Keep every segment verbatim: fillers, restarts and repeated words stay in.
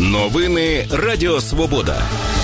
Новини Радіо Свобода.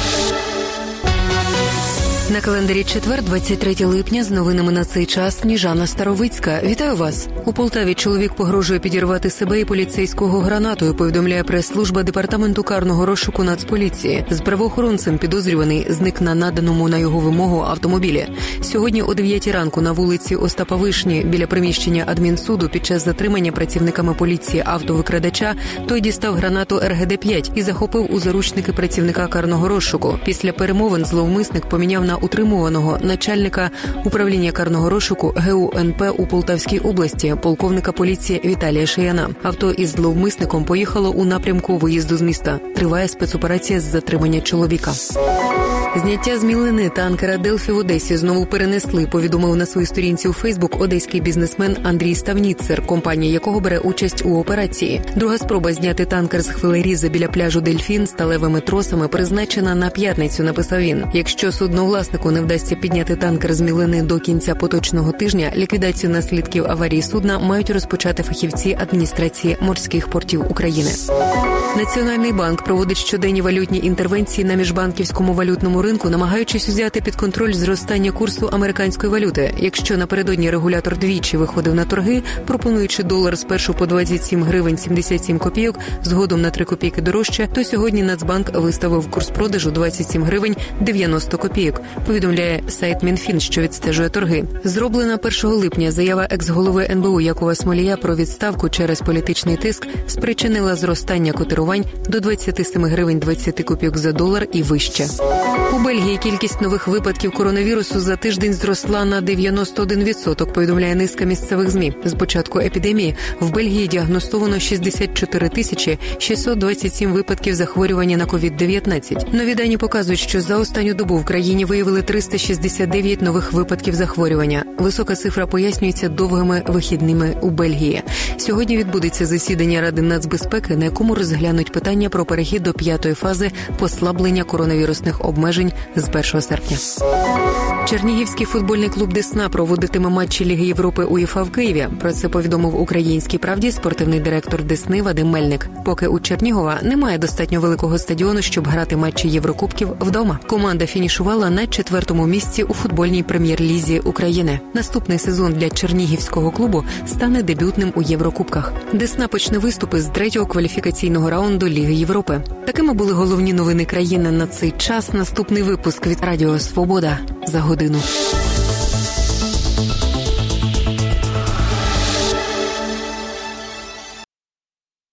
На календарі четвер, двадцять третє липня, з новинами на цей час Сніжана Старовицька. Вітаю вас. У Полтаві чоловік погрожує підірвати себе і поліцейського гранатою, повідомляє прес-служба Департаменту карного розшуку Нацполіції. З правоохоронцем підозрюваний зник на наданому на його вимогу автомобілі. Сьогодні о дев'ятій ранку на вулиці Остапа Вишні біля приміщення адмінсуду під час затримання працівниками поліції автовикрадача той дістав гранату ер ге де п'ять і захопив у заручники працівника карного розшуку. Після перемовин зловмисник поміняв на утримуваного начальника управління карного розшуку ге у ен пе у Полтавській області, полковника поліції Віталія Шияна. Авто із зловмисником поїхало у напрямку виїзду з міста. Триває спецоперація з затримання чоловіка. Зняття з мілини танкера «Делфі» в Одесі знову перенесли, повідомив на своїй сторінці у Фейсбук одеський бізнесмен Андрій Ставніцер, компанія якого бере участь у операції. Друга спроба зняти танкер з хвилеріза біля пляжу «Дельфін» сталевими тросами призначена на п'ятницю, написав він. Якщо судновласнику не вдасться підняти танкер з мілини до кінця поточного тижня, ліквідацію наслідків аварії судна мають розпочати фахівці адміністрації морських портів України. Національний банк проводить щоденні валютні інтервенції на міжбанківському валютному ринку, намагаючись взяти під контроль зростання курсу американської валюти. Якщо напередодні регулятор двічі виходив на торги, пропонуючи долар спершу по двадцять сім гривень сімдесят сім копійок, згодом на три копійки дорожче, то сьогодні Нацбанк виставив курс продажу двадцять сім гривень дев'яносто копійок, повідомляє сайт Мінфін, що відстежує торги. Зроблена першого липня заява екс-голови ен бе у Якова Смолія про відставку через політичний тиск спричинила зростання котирувань до двадцять сім гривень двадцять копійок за долар і вище. У Бельгії кількість нових випадків коронавірусу за тиждень зросла на дев'яносто один відсоток, повідомляє низка місцевих ЗМІ. З початку епідемії в Бельгії діагностовано шістдесят чотири тисячі шістсот двадцять сім випадків захворювання на ковід дев'ятнадцять. Нові дані показують, що за останню добу в країні виявили триста шістдесят дев'ять нових випадків захворювання. Висока цифра пояснюється довгими вихідними у Бельгії. Сьогодні відбудеться засідання Ради нацбезпеки, на якому розглянуть питання про перехід до п'ятої фази послаблення коронавірусних обмежень з першого серпня. Чернігівський футбольний клуб «Десна» проводитиме матчі Ліги Європи УЄФА в Києві. Про це повідомив «Українській правді» спортивний директор «Десни» Вадим Мельник. Поки у Чернігова немає достатньо великого стадіону, щоб грати матчі Єврокубків вдома. Команда фінішувала на четвертому місці у футбольній прем'єр-лізі України. Наступний сезон для чернігівського клубу стане дебютним у Єврокубках. «Десна» почне виступи з третього кваліфікаційного раунду Ліги Європи. Такими були головні новини країни на цей час. Наступний випуск від Радіо Свобода за годину.